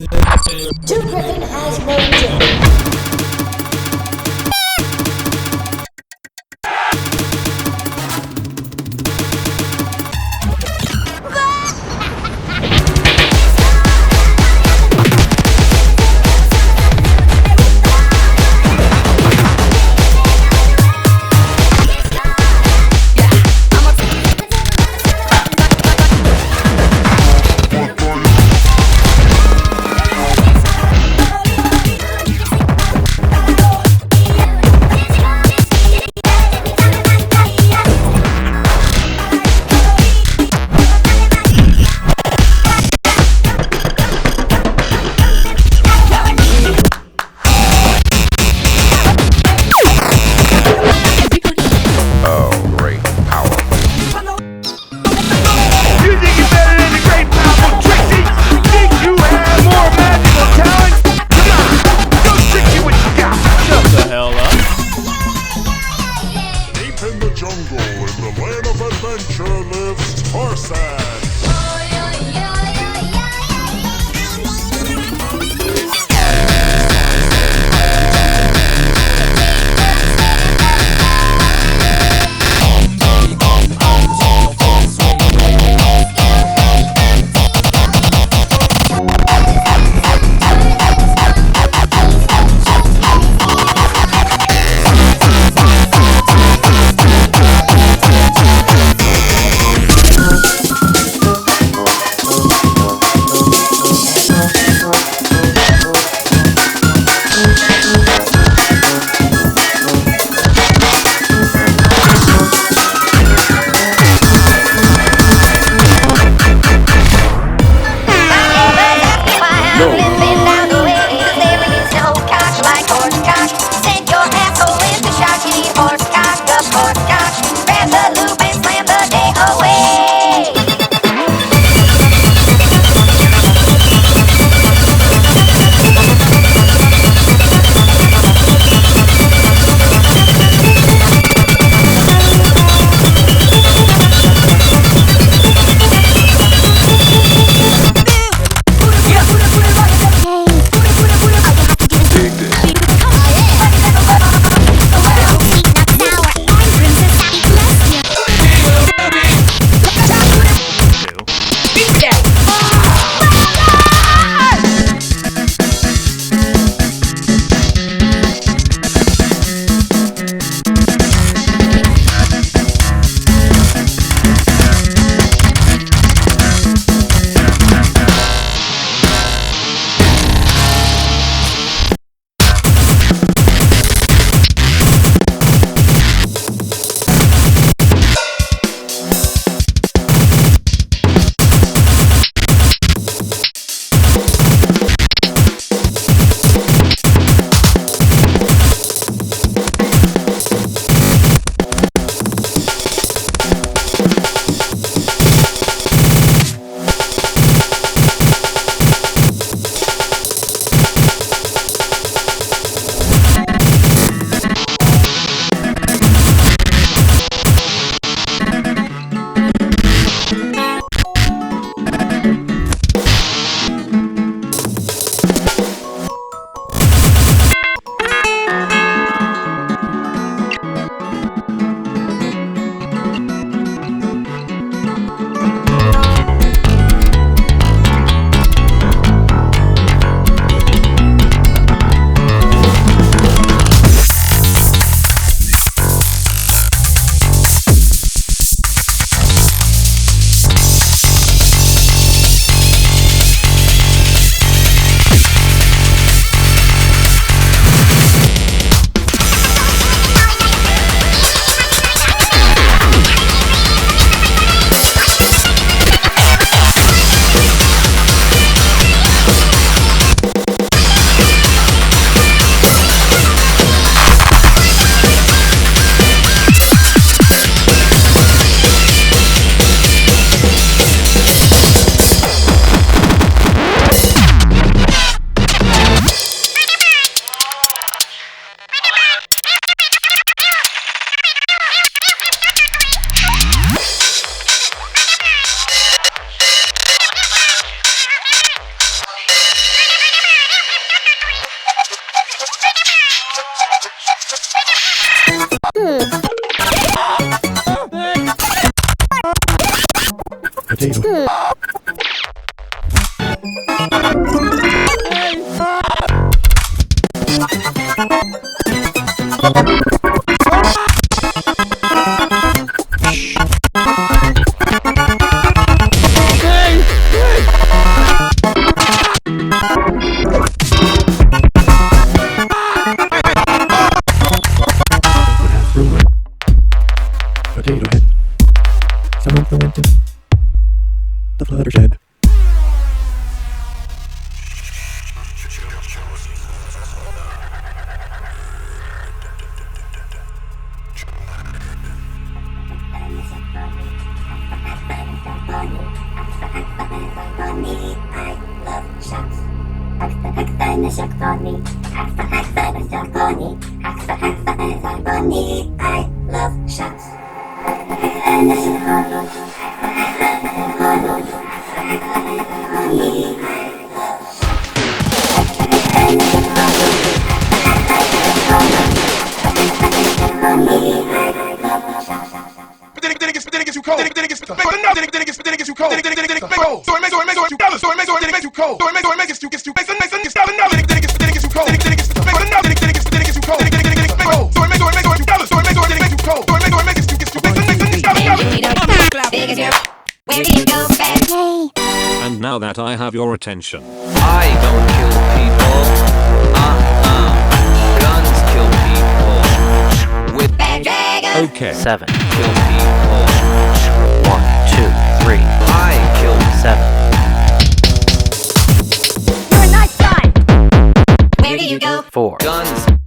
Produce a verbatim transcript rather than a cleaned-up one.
Two Griffin has no joke. I love shots. But then it, then it gets, then it gets too cold. Then it, then it gets, then it, then it gets, then it gets too cold. Then it, then it, then it gets cold. So it makes, so it makes, so it makes too, so it makes, so it makes too cold. So it makes, so it makes too, gets too, makes, makes, makes, then it, then it gets, then it gets too cold. Then it, then it gets, then it, then it, then it gets, then it gets too cold. Then it, then it, then it gets cold. So it makes, so it makes, so it makes too, so it makes, so it makes too cold. So it makes, so it makes too, gets too, makes, makes, makes, Big as your. Where do you go, Ben? And now that I have your attention, I don't kill people. Uh-uh. Guns kill people. With Ben Dragon. okay. Seven. kill people. One, two, three, I kill seven. You're a nice guy. Where do you go? Four. guns.